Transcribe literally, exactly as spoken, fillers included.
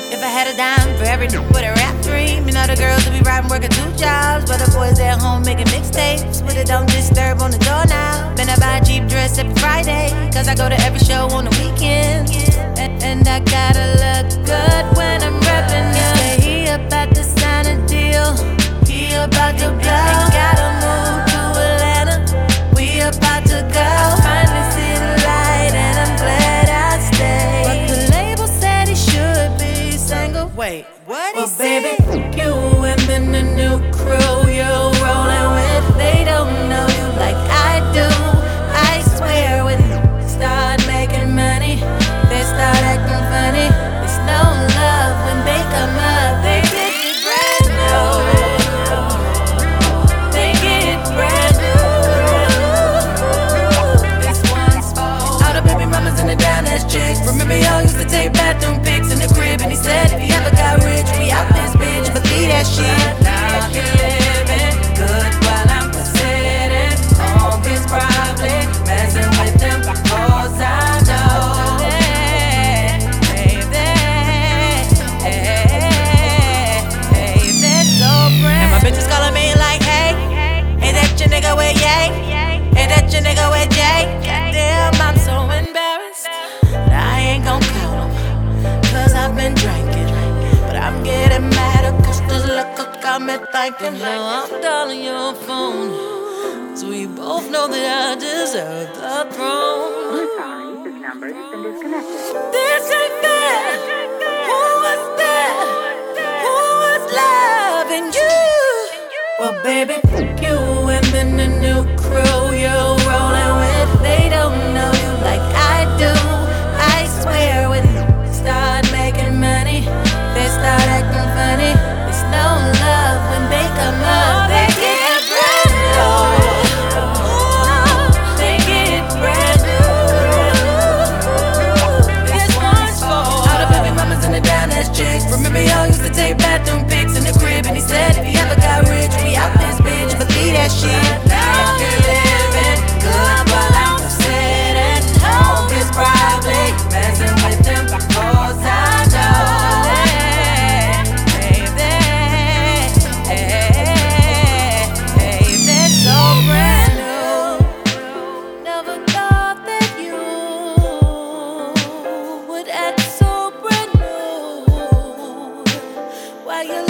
If I had a dime for every dude with a rap dream, you know the girls would be riding working two jobs, but the boys at home making mixtapes with it don't disturb on the door now. Then I buy a Jeep dress every Friday, cause I go to every show on the weekend. And, and I gotta look good when I'm reppin', yeah. Say he about to sign a deal, he about to go. Ain't gotta move to Atlanta, we about to go. I finally see the light and I'm glad I stayed. But the label said he should be single. Wait, what he well, baby, you and then the new crew you're rolling with, they don't know you like I do. I swear when they start making money, they start acting funny. There's no love when they come up, they get it brand new. They get it brand new. This one's for all the baby mamas and the down ass chicks. Remember y'all used to take bathroom pics in the crib, and he said if he ever got rich, we out this bitch, believe that shit. Now he living good while I'm sitting on his probably messing with them hoes I know. Hey, hey, hey, hey, hey, that's so brand. And my bitches calling me like, hey, ain't that your nigga with Ye? Ain't that your nigga with Jay? Damn, I'm so embarrassed. I ain't gon' call him, cause I've been drinking. But I'm getting mad cause this liquor got me thinking. Now I'm dialing your phone, so we both know that I deserve the throne. We're sorry, this number has been disconnected. This ain't fair. Who was there? Who was loving you? Well, baby, you and then the new crew you're rolling with, they don't know you like I do. I swear when they start making money, they start acting funny. There's no love when they come up, they get brand new. They get brand new. This one's for all the baby mamas and the down ass chicks. Remember y'all used to take bathroom pics in the crib, and he said if he ever got rich, we out this bitch, believe that shit. Now he living good while I'm sitting home, it's probably messing with them hoes I know. Hey, hey, hey, hey, hey, that's so brand new. Never thought that you would act so brand new. Why you